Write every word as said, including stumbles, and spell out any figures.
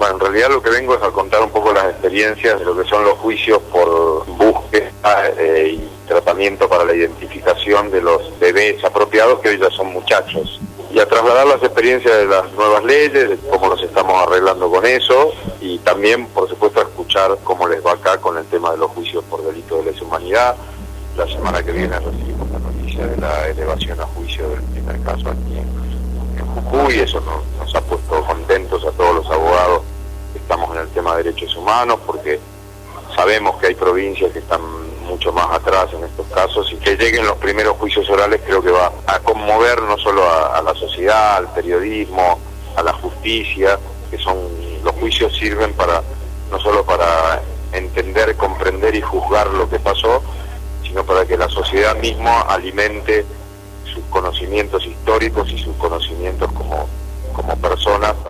Bueno, en realidad lo que vengo es a contar un poco las experiencias de lo que son los juicios por búsqueda eh, y tratamiento para la identificación de los bebés apropiados, que hoy ya son muchachos, y a trasladar las experiencias de las nuevas leyes, de cómo nos estamos arreglando con eso, y también, por supuesto, a escuchar cómo les va acá con el tema de los juicios por delito de lesa humanidad. La semana que viene recibimos la noticia de la elevación a juicio del primer caso aquí en, en Jujuy, y eso nos, nos ha puesto contentos a todos los abogados que estamos en el tema de derechos humanos, porque sabemos que hay provincias que están mucho más atrás en estos casos, y que lleguen los primeros juicios orales creo que va a conmover no solo a, a la sociedad, al periodismo, a la justicia, que son los juicios sirven para no solo para entender, comprender y juzgar lo que pasó, sino para que la sociedad misma alimente sus conocimientos históricos y sus conocimientos como, como personas.